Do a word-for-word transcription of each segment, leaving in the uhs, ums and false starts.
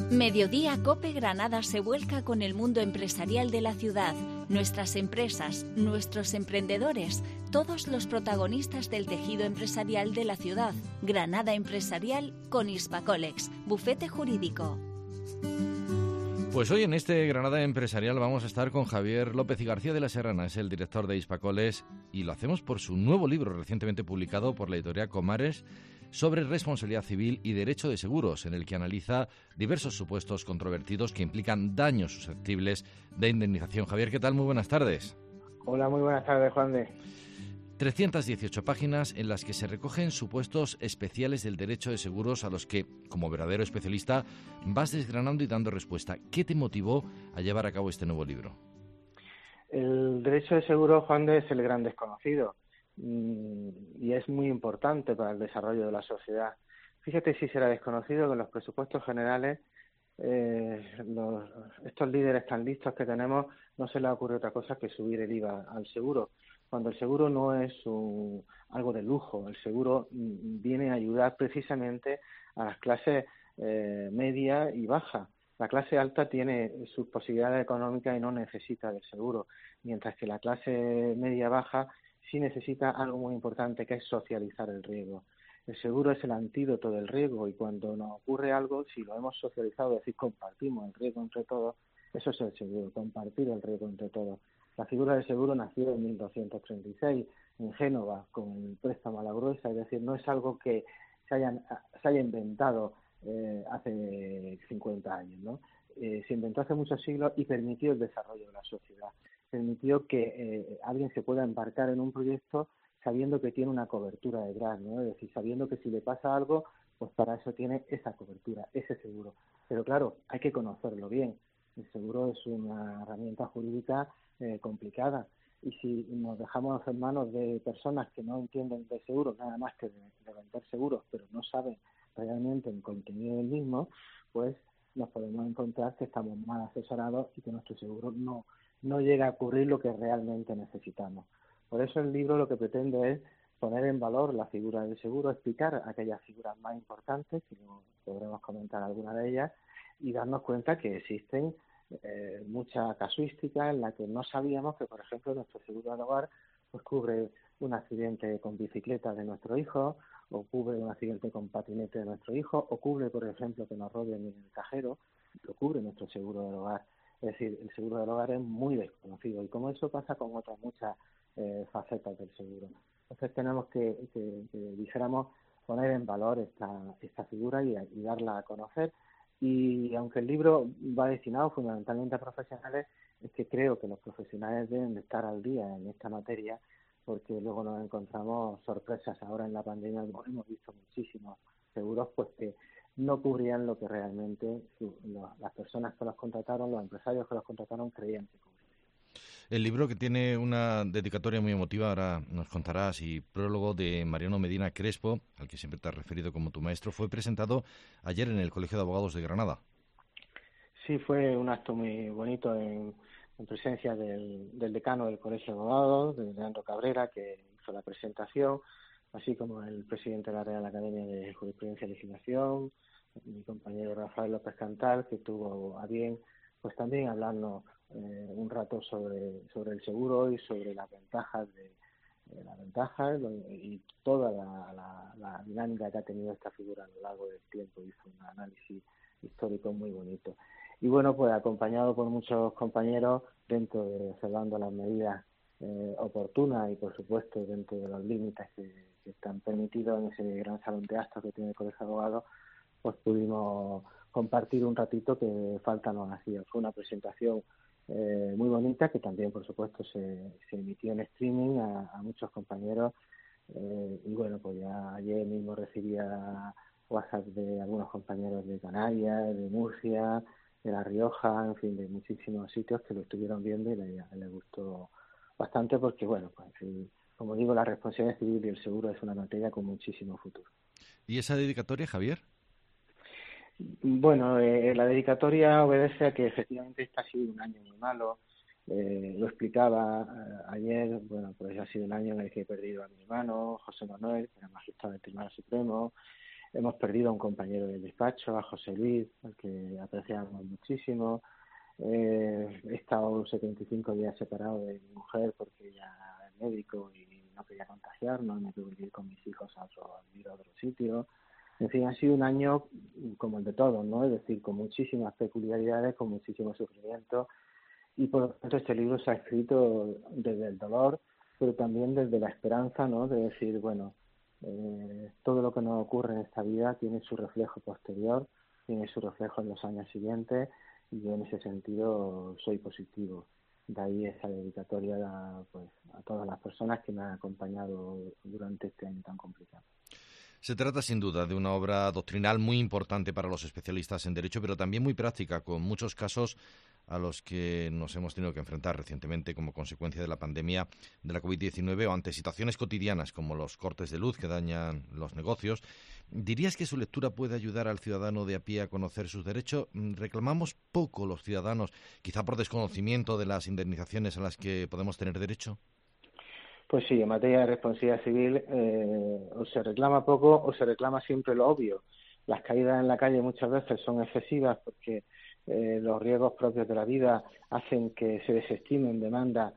Mediodía Cope Granada se vuelca con el mundo empresarial de la ciudad, nuestras empresas, nuestros emprendedores, todos los protagonistas del tejido empresarial de la ciudad. Granada Empresarial con Hispacolex, bufete jurídico. Pues hoy en este Granada Empresarial vamos a estar con Javier López y García de la Serrana, es el director de Hispacolex, y lo hacemos por su nuevo libro recientemente publicado por la editorial Comares sobre responsabilidad civil y derecho de seguros, en el que analiza diversos supuestos controvertidos que implican daños susceptibles de indemnización. Javier, ¿qué tal? Muy buenas tardes. Hola, muy buenas tardes, Juan de. trescientas dieciocho páginas en las que se recogen supuestos especiales del derecho de seguros a los que, como verdadero especialista, vas desgranando y dando respuesta. ¿Qué te motivó a llevar a cabo este nuevo libro? El derecho de seguro, Juan de, es el gran desconocido y es muy importante para el desarrollo de la sociedad. Fíjate si será desconocido que en los presupuestos generales eh, los, estos líderes tan listos que tenemos no se les ocurre otra cosa que subir el I V A al seguro, cuando el seguro no es un, algo de lujo. El seguro viene a ayudar precisamente a las clases eh, media y baja. La clase alta tiene sus posibilidades económicas y no necesita del seguro, mientras que la clase media-baja sí necesita algo muy importante, que es socializar el riesgo. El seguro es el antídoto del riesgo y cuando nos ocurre algo, si lo hemos socializado, es decir, compartimos el riesgo entre todos, eso es el seguro, compartir el riesgo entre todos. La figura del seguro nació en mil doscientos treinta y seis en Génova con el préstamo a la gruesa, es decir, no es algo que se, hayan, se haya inventado eh, hace cincuenta años, ¿no? Eh, se inventó hace muchos siglos y permitió el desarrollo de la sociedad. Permitió que eh, alguien se pueda embarcar en un proyecto sabiendo que tiene una cobertura detrás, ¿no? Es decir, sabiendo que si le pasa algo, pues para eso tiene esa cobertura, ese seguro. Pero claro, hay que conocerlo bien. El seguro es una herramienta jurídica eh, complicada y si nos dejamos en manos de personas que no entienden de seguro nada más que de, de vender seguros, pero no saben realmente el contenido del mismo, pues nos podemos encontrar que estamos mal asesorados y que nuestro seguro no no llega a cubrir lo que realmente necesitamos. Por eso el libro lo que pretende es poner en valor la figura del seguro, explicar aquellas figuras más importantes, que no podremos comentar alguna de ellas, y darnos cuenta que existen eh, mucha casuística en la que no sabíamos que, por ejemplo, nuestro seguro del hogar pues cubre un accidente con bicicleta de nuestro hijo, o cubre un accidente con patinete de nuestro hijo, o cubre, por ejemplo, que nos roben en el cajero, lo cubre nuestro seguro del hogar. Es decir, el seguro del hogar es muy desconocido y como eso pasa con otras muchas eh, facetas del seguro. Entonces tenemos que, que, que dijéramos, poner en valor esta, esta figura y, y darla a conocer. Y aunque el libro va destinado fundamentalmente a profesionales, es que creo que los profesionales deben de estar al día en esta materia, porque luego nos encontramos sorpresas. Ahora en la pandemia hemos visto muchísimos seguros pues que no cubrían lo que realmente su, lo, las personas que los contrataron, los empresarios que los contrataron creían que cubrían. El libro, que tiene una dedicatoria muy emotiva, ahora nos contarás, y prólogo de Mariano Medina Crespo, al que siempre te has referido como tu maestro, fue presentado ayer en el Colegio de Abogados de Granada. Sí, fue un acto muy bonito en, en presencia del, del decano del Colegio de Abogados, de Leandro Cabrera, que hizo la presentación, así como el presidente de la Real Academia de Jurisprudencia y Legislación, mi compañero Rafael López Cantal, que tuvo a bien pues también hablarnos eh, un rato sobre sobre el seguro y sobre las ventajas de, de las ventajas y toda la, la, la dinámica que ha tenido esta figura a lo largo del tiempo. Hizo un análisis histórico muy bonito. Y bueno, pues acompañado por muchos compañeros dentro de observando las medidas eh, oportunas y por supuesto dentro de los límites que, que están permitidos en ese gran salón de actos que tiene el Colegio de Abogados, pues pudimos compartir un ratito que falta nos hacía. Fue una presentación eh, muy bonita que también, por supuesto, se, se emitió en streaming a, a muchos compañeros eh, y bueno, pues ya ayer mismo recibía WhatsApp de algunos compañeros de Canarias, de Murcia, de La Rioja, en fin, de muchísimos sitios que lo estuvieron viendo y les, les gustó bastante porque, bueno, pues como digo, la responsabilidad civil y el seguro es una materia con muchísimo futuro. ¿Y esa dedicatoria, Javier? Bueno, eh, la dedicatoria obedece a que efectivamente este ha sido un año muy malo. Eh, lo explicaba eh, ayer, bueno, pues ha sido un año en el que he perdido a mi hermano, José Manuel, que era magistrado del Tribunal Supremo. hemos perdido a un compañero del despacho, a José Luis, al que apreciamos muchísimo. Eh, he estado setenta y cinco días separado de mi mujer porque ella es médico y no quería contagiarnos, me tuve que ir con mis hijos a, otro, a vivir a otro sitio. En fin, ha sido un año como el de todos, ¿no? Es decir, con muchísimas peculiaridades, con muchísimo sufrimiento, y por lo tanto este libro se ha escrito desde el dolor, pero también desde la esperanza, ¿no? De decir, bueno, eh, todo lo que nos ocurre en esta vida tiene su reflejo posterior, tiene su reflejo en los años siguientes, y yo en ese sentido soy positivo. De ahí esa dedicatoria a, pues, a todas las personas que me han acompañado durante este año tan complicado. Se trata sin duda de una obra doctrinal muy importante para los especialistas en Derecho, pero también muy práctica, con muchos casos a los que nos hemos tenido que enfrentar recientemente como consecuencia de la pandemia de la covid diecinueve o ante situaciones cotidianas como los cortes de luz que dañan los negocios. ¿Dirías que su lectura puede ayudar al ciudadano de a pie a conocer sus derechos? ¿Reclamamos poco los ciudadanos, quizá por desconocimiento de las indemnizaciones a las que podemos tener derecho? Pues sí, en materia de responsabilidad civil eh, o se reclama poco o se reclama siempre lo obvio. Las caídas en la calle muchas veces son excesivas porque eh, los riesgos propios de la vida hacen que se desestimen demandas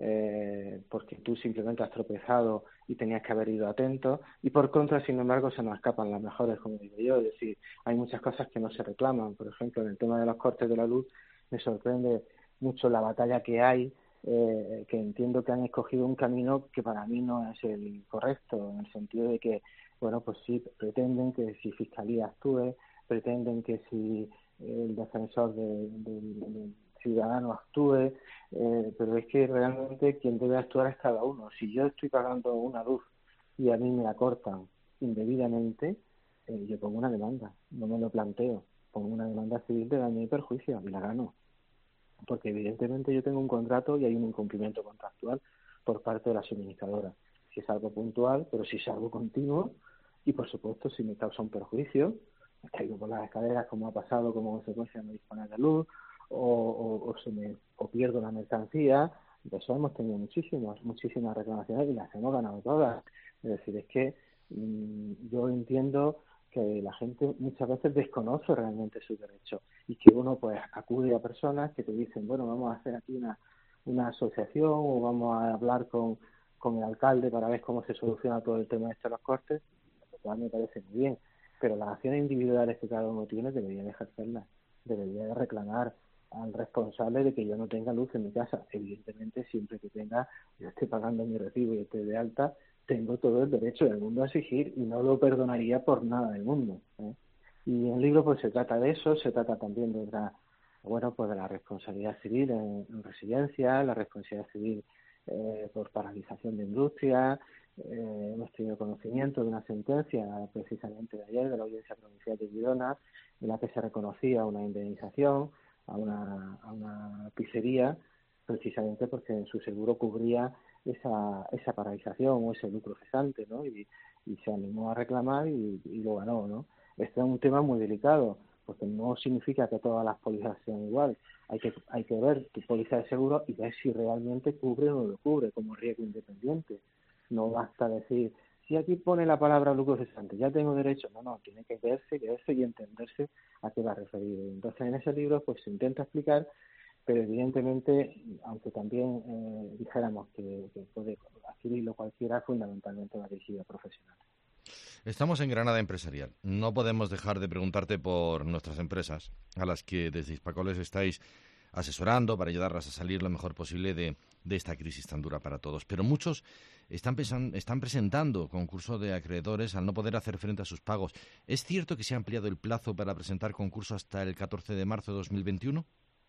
eh, porque tú simplemente has tropezado y tenías que haber ido atento, y por contra, sin embargo, se nos escapan las mejores, como digo yo. Es decir, hay muchas cosas que no se reclaman. Por ejemplo, en el tema de los cortes de la luz me sorprende mucho la batalla que hay, Eh, que entiendo que han escogido un camino que para mí no es el correcto, en el sentido de que, bueno, pues sí, pretenden que si Fiscalía actúe, pretenden que si el defensor del de, de, de ciudadano actúe, eh, pero es que realmente quien debe actuar es cada uno. Si yo estoy pagando una luz y a mí me la cortan indebidamente, eh, yo pongo una demanda, no me lo planteo, pongo una demanda civil de daño y perjuicio y la gano. Porque evidentemente yo tengo un contrato y hay un incumplimiento contractual por parte de la suministradora. Si es algo puntual, pero si es algo continuo, y por supuesto si me causa un perjuicio, me caigo por las escaleras como ha pasado como consecuencia de no disponer de luz, o, o, o, se me, o pierdo la mercancía. De eso hemos tenido muchísimas, muchísimas reclamaciones y las hemos ganado todas. Es decir, es que mmm, yo entiendo que la gente muchas veces desconoce realmente sus derechos y que uno pues acude a personas que te dicen, bueno, vamos a hacer aquí una, una asociación o vamos a hablar con, con el alcalde para ver cómo se soluciona todo el tema de los cortes, lo cual me parece muy bien, pero las acciones individuales que cada uno tiene debería de ejercerlas, debería de reclamar al responsable de que yo no tenga luz en mi casa. Evidentemente, siempre que tenga, yo esté pagando mi recibo y esté de alta, tengo todo el derecho del mundo a exigir y no lo perdonaría por nada del mundo, ¿eh? Y en el libro pues se trata de eso, se trata también de la, bueno, pues de la responsabilidad civil en, en residencia, la responsabilidad civil eh, por paralización de industria. Eh, hemos tenido conocimiento de una sentencia precisamente de ayer de la Audiencia Provincial de Girona en la que se reconocía una indemnización a una, a una pizzería precisamente porque su seguro cubría esa esa paralización o ese lucro cesante, ¿no? Y, y se animó a reclamar y, y lo ganó, ¿no? Este es un tema muy delicado, porque no significa que todas las pólizas sean igual. Hay que hay que ver tu póliza de seguro y ver si realmente cubre o no lo cubre como riesgo independiente. No basta decir, si aquí pone la palabra lucro cesante, ya tengo derecho. No, no, tiene que verse, verse y entenderse a qué va referido. Entonces, en ese libro pues se intenta explicar, pero evidentemente, aunque también eh, dijéramos que, que puede adquirirlo cualquiera, fundamentalmente una dirigida profesional. Estamos en Granada Empresarial. No podemos dejar de preguntarte por nuestras empresas, a las que desde Hispacoles estáis asesorando para ayudarlas a salir lo mejor posible de, de esta crisis tan dura para todos. Pero muchos están, pesan, están presentando concurso de acreedores al no poder hacer frente a sus pagos. ¿Es cierto que se ha ampliado el plazo para presentar concurso hasta el catorce de marzo de dos mil veintiuno?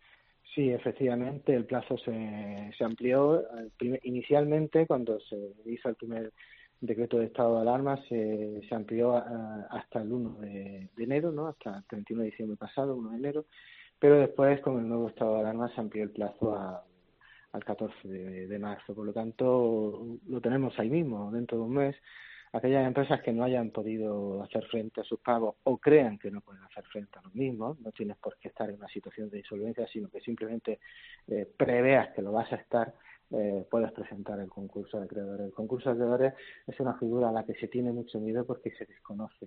Sí, efectivamente, el plazo se, se amplió. Inicialmente, cuando se hizo el primer decreto de estado de alarma, se, se amplió a, hasta el uno de, de enero, ¿no? Hasta el treinta y uno de diciembre pasado, uno de enero, pero después, con el nuevo estado de alarma, se amplió el plazo a, al catorce de, de marzo. Por lo tanto, lo tenemos ahí mismo, dentro de un mes. Aquellas empresas que no hayan podido hacer frente a sus pagos o crean que no pueden hacer frente a los mismos, no tienes por qué estar en una situación de insolvencia, sino que simplemente eh, preveas que lo vas a estar, eh, puedes presentar el concurso de acreedores. El concurso de acreedores es una figura a la que se tiene mucho miedo porque se desconoce.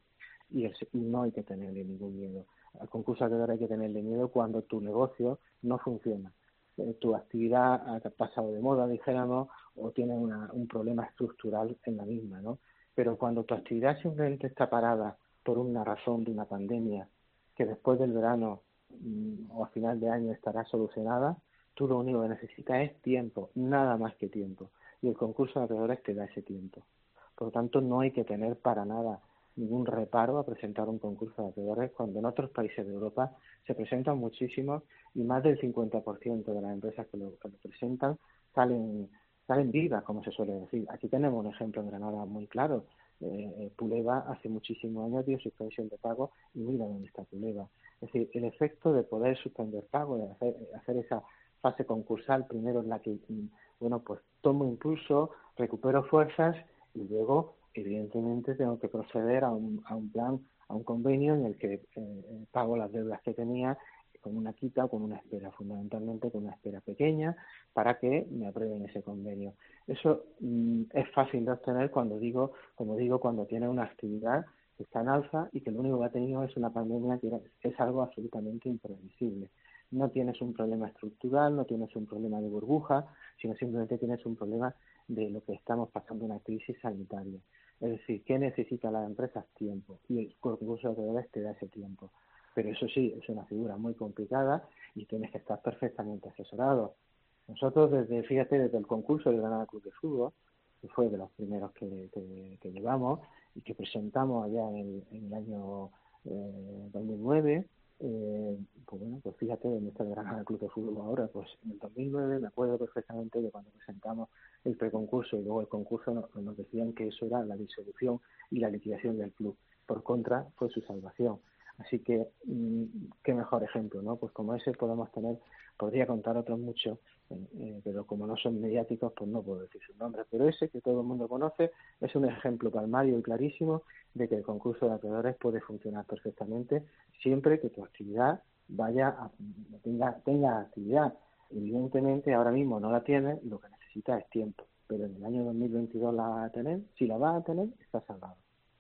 y, el, y no hay que tenerle ningún miedo. Al concurso de acreedores hay que tenerle miedo cuando tu negocio no funciona. Eh, tu actividad ha pasado de moda, dijéramos, o tiene una, un problema estructural en la misma, ¿no? Pero cuando tu actividad simplemente está parada por una razón de una pandemia, que después del verano mmm, o a final de año estará solucionada, tú lo único que necesitas es tiempo, nada más que tiempo. Y el concurso de acreedores te da ese tiempo. Por lo tanto, no hay que tener para nada ningún reparo a presentar un concurso de acreedores cuando en otros países de Europa se presentan muchísimos y más del cincuenta por ciento de las empresas que lo, que lo presentan salen salen vivas, como se suele decir. Aquí tenemos un ejemplo en Granada muy claro. Eh, Puleva hace muchísimos años dio suspensión de pago y mira dónde está Puleva. Es decir, el efecto de poder suspender pago, de hacer, hacer esa fase concursal primero en la que, bueno, pues tomo impulso, recupero fuerzas y luego evidentemente tengo que proceder a un, a un plan, a un convenio en el que eh, pago las deudas que tenía con una quita o con una espera, fundamentalmente con una espera pequeña, para que me aprueben ese convenio. Eso mm, es fácil de obtener cuando digo, como digo, cuando tiene una actividad que está en alza y que lo único que ha tenido es una pandemia que es algo absolutamente imprevisible. No tienes un problema estructural, no tienes un problema de burbuja, sino simplemente tienes un problema de lo que estamos pasando, una crisis sanitaria. Es decir, ¿qué necesitan las empresas? Tiempo. Y el concurso de acreedores te da ese tiempo. Pero eso sí, es una figura muy complicada y tienes que estar perfectamente asesorado. Nosotros, desde fíjate, desde el concurso de Granada Club de Fútbol, que fue de los primeros que, que, que llevamos y que presentamos allá en el, en el año eh, dos mil nueve, Eh, pues bueno, pues fíjate dónde está el Granada Club de Fútbol ahora. Pues en el dos mil nueve me acuerdo perfectamente de cuando presentamos el preconcurso y luego el concurso nos, nos decían que eso era la disolución y la liquidación del club. Por contra, fue su salvación. Así que, mmm, qué mejor ejemplo, ¿no? Pues como ese podemos tener, podría contar otros muchos, eh, pero como no son mediáticos, pues no puedo decir sus nombres. Pero ese que todo el mundo conoce es un ejemplo palmario y clarísimo de que el concurso de acreedores puede funcionar perfectamente siempre que tu actividad vaya a, tenga, tenga actividad. Evidentemente ahora mismo no la tienes, lo que necesitas es tiempo, pero en el año dos mil veintidós la vas a tener. Si la vas a tener, está salvado.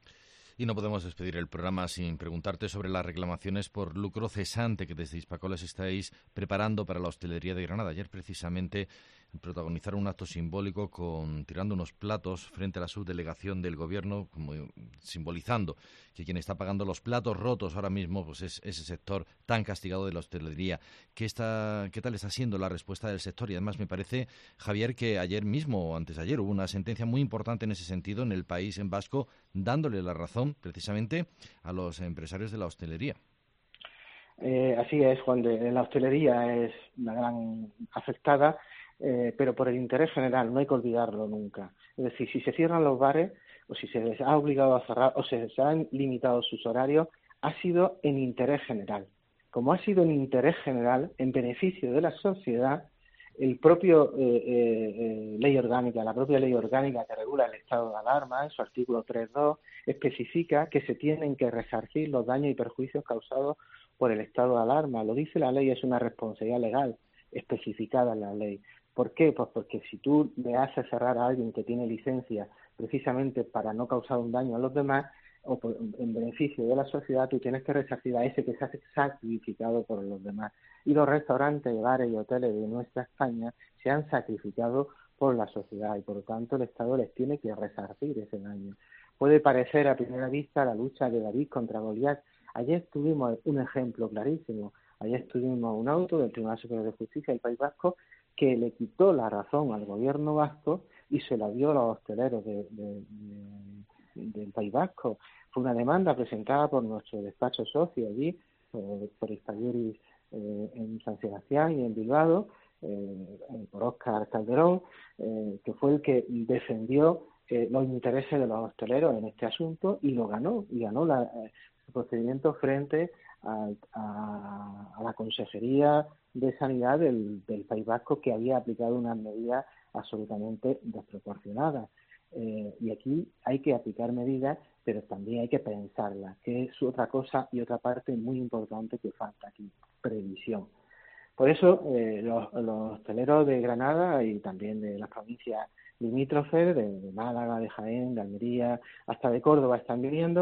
Y no podemos despedir el programa sin preguntarte sobre las reclamaciones por lucro cesante que desde Hispacoles estáis preparando para la hostelería de Granada. Ayer precisamente protagonizaron un acto simbólico con tirando unos platos frente a la subdelegación del Gobierno, como simbolizando que quien está pagando los platos rotos ahora mismo pues es ese sector tan castigado de la hostelería. ¿Qué, está, qué tal está siendo la respuesta del sector? Y además me parece, Javier, que ayer mismo o antes de ayer hubo una sentencia muy importante en ese sentido en el País en Vasco, dándole la razón precisamente a los empresarios de la hostelería. Eh, así es, Juan, de, la hostelería es la gran afectada, eh, pero por el interés general, no hay que olvidarlo nunca. Es decir, si se cierran los bares o si se les ha obligado a cerrar o se, se han limitado sus horarios, ha sido en interés general. Como ha sido en interés general, en beneficio de la sociedad, el propio eh, eh, ley orgánica, la propia ley orgánica que regula el estado de alarma, en su artículo tres punto dos, especifica que se tienen que resarcir los daños y perjuicios causados por el estado de alarma. Lo dice la ley, es una responsabilidad legal especificada en la ley. ¿Por qué? Pues porque si tú le haces cerrar a alguien que tiene licencia precisamente para no causar un daño a los demás, o por, en beneficio de la sociedad, tú tienes que resarcir a ese que se ha sacrificado por los demás. Y los restaurantes, bares y hoteles de nuestra España se han sacrificado por la sociedad y por lo tanto el Estado les tiene que resarcir ese daño. Puede parecer a primera vista la lucha de David contra Goliat. Ayer tuvimos un ejemplo clarísimo. Ayer tuvimos un auto del Tribunal Superior de Justicia del País Vasco que le quitó la razón al gobierno vasco y se la dio a los hosteleros de, de, de, del País Vasco. Fue una demanda presentada por nuestro despacho socio allí, por, por Hispagueris eh, en San Sebastián y en Bilbao, eh, por Óscar Calderón, eh, que fue el que defendió eh, los intereses de los hosteleros en este asunto y lo ganó, y ganó la, eh, el procedimiento frente a, a, a la Consejería de Sanidad del, del País Vasco, que había aplicado unas medidas absolutamente desproporcionadas. Eh, y aquí hay que aplicar medidas, pero también hay que pensarlas, que es otra cosa y otra parte muy importante que falta aquí, previsión. Por eso eh, los, los hosteleros de Granada y también de las provincias limítrofes, de, de Málaga, de Jaén, de Almería, hasta de Córdoba están viniendo,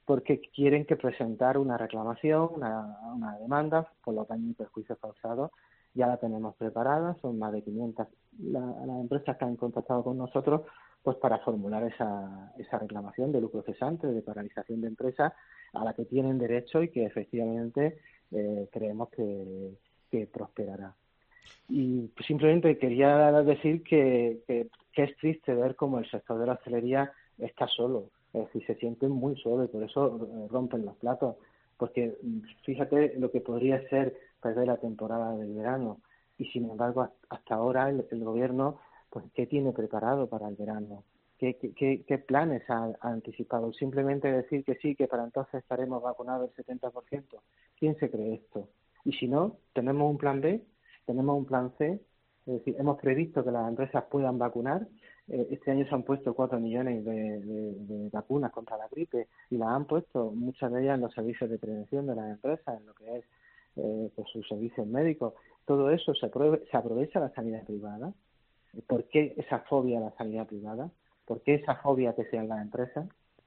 porque quieren que presentar una reclamación, una, una demanda por los daños y perjuicios causados. Ya la tenemos preparada, son más de quinientas la, las empresas que han contactado con nosotros pues para formular esa, esa reclamación de lucro cesante, de paralización de empresas, a la que tienen derecho y que efectivamente eh, creemos que, que prosperará. Y simplemente quería decir que, que, que es triste ver cómo el sector de la hostelería está solo, es decir, se sienten muy solo y por eso rompen los platos, porque fíjate lo que podría ser perder la temporada del verano y sin embargo hasta ahora el, el gobierno pues ¿qué tiene preparado para el verano? ¿Qué, qué, qué planes ha, ha anticipado? Simplemente decir que sí, que para entonces estaremos vacunados el setenta por ciento. ¿Quién se cree esto? Y si no, tenemos un plan B, tenemos un plan C, es decir, hemos previsto que las empresas puedan vacunar. Eh, este año se han puesto cuatro millones de, de, de vacunas contra la gripe y las han puesto muchas de ellas en los servicios de prevención de las empresas, en lo que es eh, pues sus servicios médicos. Todo eso se, aprove- se aprovecha la sanidad privada. ¿Por qué esa fobia a la sanidad privada? ¿Por qué esa fobia que sean las empresas?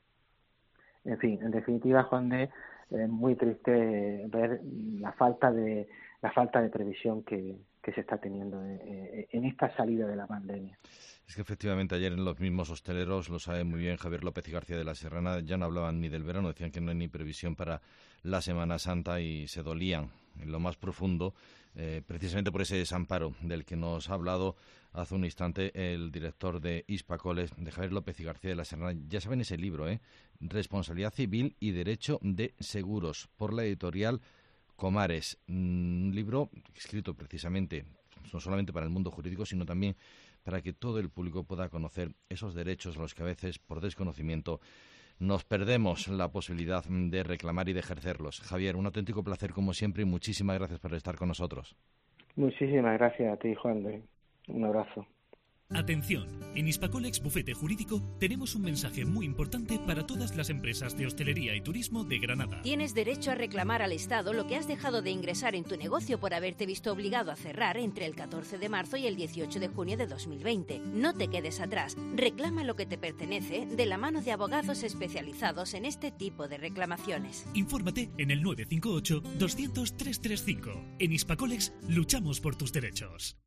En fin, en definitiva, Juan de, es muy triste ver la falta de la falta de previsión que, que se está teniendo en, en esta salida de la pandemia. Es que efectivamente ayer en los mismos hosteleros, lo sabe muy bien Javier López y García de la Serrana, ya no hablaban ni del verano, decían que no hay ni previsión para la Semana Santa y se dolían en lo más profundo, eh, precisamente por ese desamparo del que nos ha hablado hace un instante el director de Hispacoles, de Javier López y García de la Serrana. Ya saben ese libro, ¿eh? Responsabilidad Civil y Derecho de Seguros, por la editorial Comares. Un libro escrito precisamente no solamente para el mundo jurídico, sino también para que todo el público pueda conocer esos derechos a los que a veces, por desconocimiento, nos perdemos la posibilidad de reclamar y de ejercerlos. Javier, un auténtico placer como siempre y muchísimas gracias por estar con nosotros. Muchísimas gracias a ti, Juan de. Un abrazo. Atención, en Hispacolex Bufete Jurídico tenemos un mensaje muy importante para todas las empresas de hostelería y turismo de Granada. Tienes derecho a reclamar al Estado lo que has dejado de ingresar en tu negocio por haberte visto obligado a cerrar entre el catorce de marzo y el dieciocho de junio de dos mil veinte. No te quedes atrás, reclama lo que te pertenece de la mano de abogados especializados en este tipo de reclamaciones. Infórmate en el nueve cinco ocho, doscientos, trescientos treinta y cinco. En Hispacolex luchamos por tus derechos.